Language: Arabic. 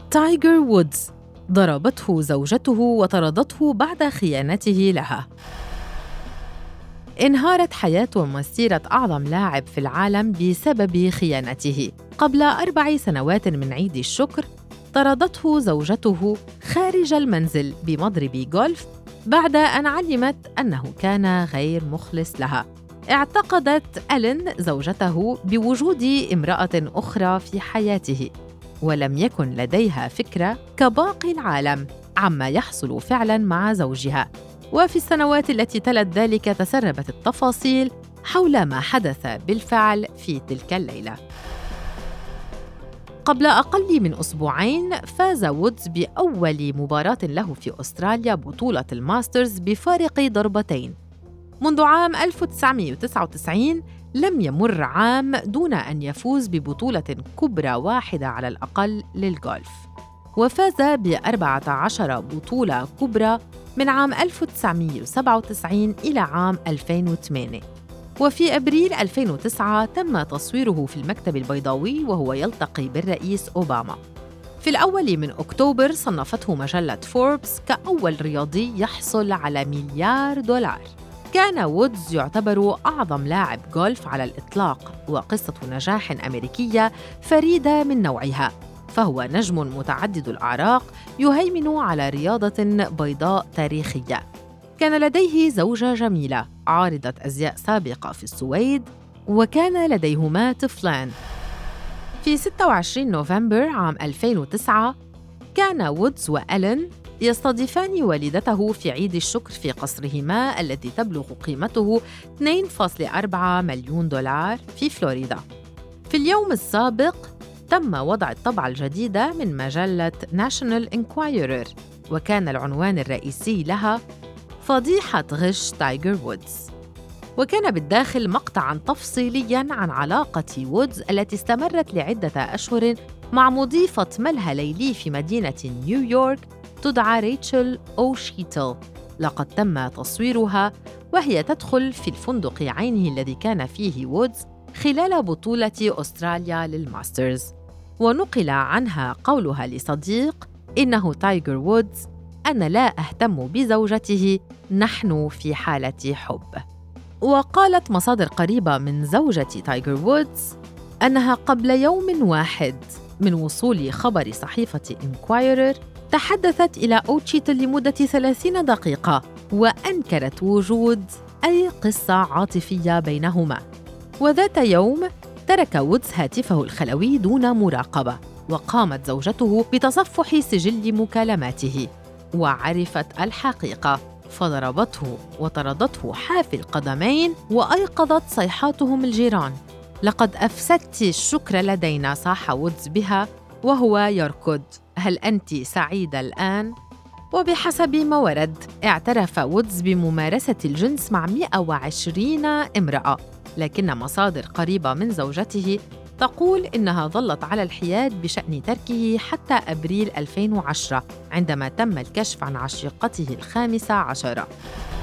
تايجر وودز ضربته زوجته وطردته بعد خيانته لها. انهارت حياة ومسيرة أعظم لاعب في العالم بسبب خيانته. قبل 4 سنوات من عيد الشكر طردته زوجته خارج المنزل بمضرب جولف بعد أن علمت أنه كان غير مخلص لها. اعتقدت ألين زوجته بوجود امرأة أخرى في حياته، ولم يكن لديها فكرة كباقي العالم عما يحصل فعلاً مع زوجها. وفي السنوات التي تلت ذلك تسربت التفاصيل حول ما حدث بالفعل في تلك الليلة. قبل أقل من 2 أسبوع فاز وودز بأول مباراة له في أستراليا بطولة الماسترز بفارق ضربتين. منذ عام 1999 لم يمر عام دون أن يفوز ببطولة كبرى واحدة على الأقل للغولف، وفاز ب14 بطولة كبرى من عام 1997 إلى عام 2008. وفي أبريل 2009 تم تصويره في المكتب البيضاوي وهو يلتقي بالرئيس أوباما. في الأول من أكتوبر صنفته مجلة فوربس كأول رياضي يحصل على $1 مليار. كان وودز يعتبر أعظم لاعب غولف على الإطلاق، وقصة نجاح أمريكية فريدة من نوعها، فهو نجم متعدد الأعراق يهيمن على رياضة بيضاء تاريخية. كان لديه زوجة جميلة، عارضة أزياء سابقة في السويد، وكان لديهما طفلان. في 26 نوفمبر عام 2009 كان وودز وألين يستضيفان والدته في عيد الشكر في قصرهما الذي تبلغ قيمته $2.4 مليون في فلوريدا. في اليوم السابق تم وضع الطبعة الجديدة من مجلة ناشونال إنكوايرر، وكان العنوان الرئيسي لها فضيحة غش تايجر وودز. وكان بالداخل مقطعاً تفصيلياً عن علاقة وودز التي استمرت لعدة أشهر مع مضيفة ملهى ليلي في مدينة نيويورك تدعى ريتشل أوشيتل. لقد تم تصويرها وهي تدخل في الفندق عينه الذي كان فيه وودز خلال بطولة أستراليا للماسترز، ونقل عنها قولها لصديق: إنه تايجر وودز، أنا لا أهتم بزوجته، نحن في حالة حب. وقالت مصادر قريبة من زوجة تايجر وودز أنها قبل يوم واحد من وصول خبر صحيفة إنكوايرر تحدثت إلى أوتشيتل لمدة 30 دقيقة وأنكرت وجود أي قصة عاطفية بينهما. وذات يوم ترك وودز هاتفه الخلوي دون مراقبة، وقامت زوجته بتصفح سجل مكالماته وعرفت الحقيقة، فضربته وطردته حافي القدمين، وأيقظت صيحاتهم الجيران: لقد أفسدت الشكر لدينا، صاح وودز بها وهو يركض، هل أنت سعيدة الآن؟ وبحسب ما ورد اعترف وودز بممارسة الجنس مع 120 امرأة، لكن مصادر قريبة من زوجته تقول إنها ظلت على الحياد بشأن تركه حتى أبريل 2010 عندما تم الكشف عن عشيقته ال15.